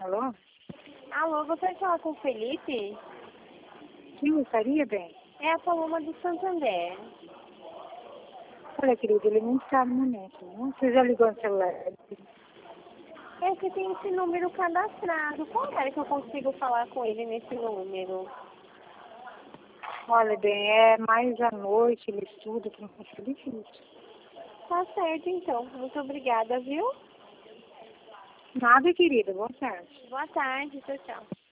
Alô? Alô, gostaria de falar com o Felipe? Quem gostaria, bem? É a Paloma do Santander. Olha, querido, ele não está no momento. Não? Você já ligou no celular? É que tem esse número cadastrado. Como é que eu consigo falar com ele nesse número? Olha, bem, é mais à noite, ele estuda, que não fica difícil. Tá certo, então. Muito obrigada, viu? Nada, querida. Boa tarde. Boa tarde, tchau, tchau.